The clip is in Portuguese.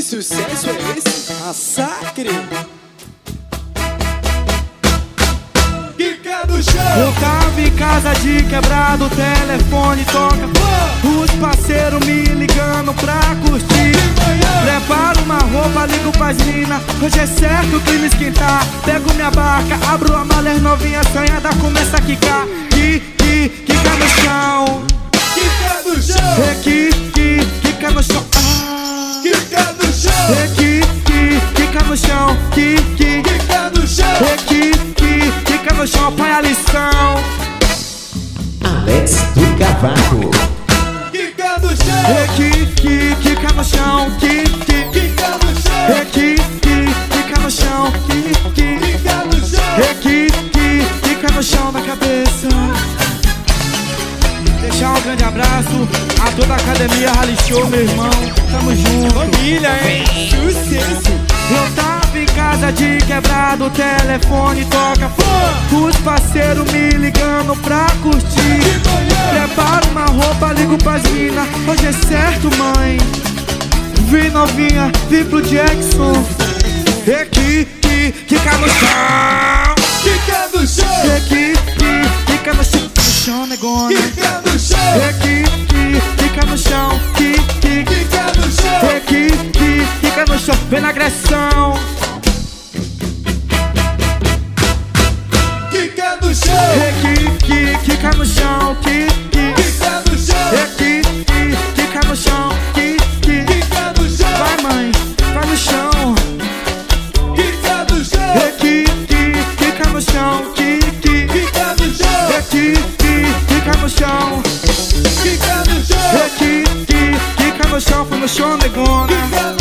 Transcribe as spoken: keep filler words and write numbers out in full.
sucesso é esse? Massacre! Quica no chão! Eu tava em casa de quebrado, o telefone toca. Os parceiros me ligando pra curtir. Preparo uma roupa, ligo pras mina. Hoje é certo o clima esquentar. Pego minha barca, abro a mala, as novinha assanhada começa a quicar. Qui, qui, quica no chão. Quica no chão! É qui, qui, quica no chão. Ah. Quica no chão! É qui, qui, quica no chão. Qui, qui, quica no chão! É qui, qui, quica no chão. Põe a lição. Alex do Cavaco. Quica no chão! É qui, qui, quica no chão. Qui, qui, quica no chão! é qui, qui, quica no chão. Qui, qui, quica no chão! é qui, qui, quica no chão na cabeça. Deixar um grande abraço a toda a academia Rally Show, meu irmão. Tamo junto. Família, hein? Sucesso! Eu tava em casa de quebrado, o telefone toca. Os parceiros me ligando pra curtir. Preparo uma roupa, ligo pras mina. Hoje é certo, mãe. Vi novinha, vi pro Jackson. É que, que, quica no chão. Quica no chão! É que, que, quica no chão. No chão, negona. Quica no chão! É que, que, quica no chão. Que, que, Quica no chão! é que, que, quica no chão. Vem na agressão. Quica no chão! É que, que, quica no chão. Que, que, Quica no chão! é que, que, quica no chão. Que, que, Quica no chão! vai, mãe, vai no chão. Quica no chão! É que, que, quica no chão. Que, que, Quica no chão! é que, que, quica no chão. Quica no chão! É que, que, quica no chão. Foi no chão, negona. Quica